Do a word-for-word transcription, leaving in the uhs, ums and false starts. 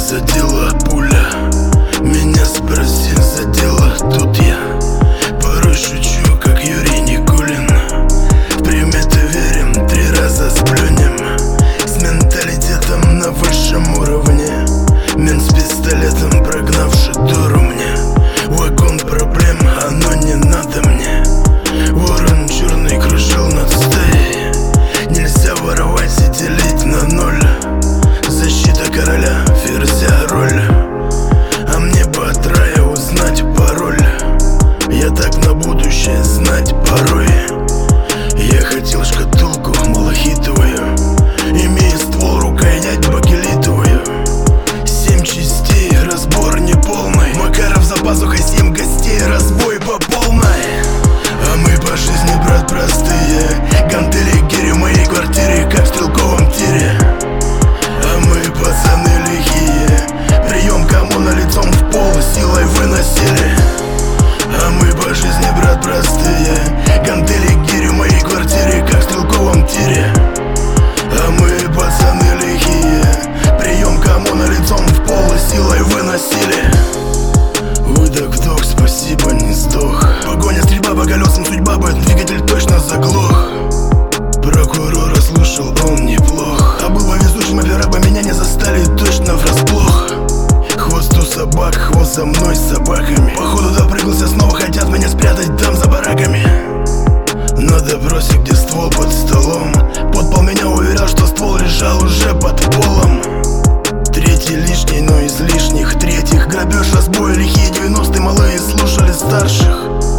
задела пуля. Меня спроси, задела тут я. Порой шучу, как Юрий Никулин. В приметы верим, три раза сплюнем. С менталитетом на высшем уровне. Мент с пистолетом, прогнавший дуру мне. Вагон проблем, оно не надо мне. Ворон черный кружил над стаей. Нельзя воровать и делить на ноль. Защита короля, ферзя роль. А мне бы от рая узнать пароль. Я так на будущее знать порой. Я хотел шкатулку малахитовую, имея ствол, рукоять бакелитовую. Семь частей, разбор неполный. Макаров за пазухой, семь гостей, разбой по полной. А мы по жизни, брат, простые. Гантели гири в моей квартире, как в стрелковом тире. А мы пацаны лихие. Прием коммуна лицом в пол, силой выносили. А мы по жизни, брат, простые. Гантели гири в моей квартире, как в стрелковом тире. А мы пацаны лихие. Прием коммуна лицом в пол, силой выносили. Выдох, вдох, спасибо, не сдох. Погоня, стрельба по колесам, судьба бы, двигатель точно заглох. Прокурора слушал, он неплох. А был повезучим, операбы меня не застали точно врасплох. Хвост у собак, хвост за мной с собаками. Походу допрыгался, снова хотят меня спрятать там за бараками. На допросе, где ствол под столом, подпол меня уверял, что ствол лежал уже под полом. Третий лишний, но из лишних третьих. Грабеж, разбой, лихие девяностые, малые слушали старших.